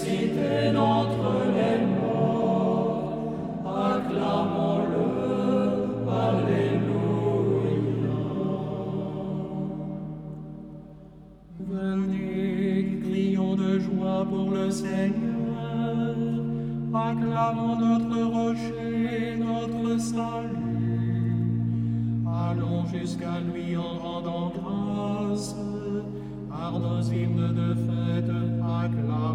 ressuscité d'entre les morts, acclamons-le, Alléluia. Venez, crions de joie pour le Seigneur, acclamons notre rocher, notre salut. Allons jusqu'à lui en rendant grâce, par nos hymnes de fête, acclamons.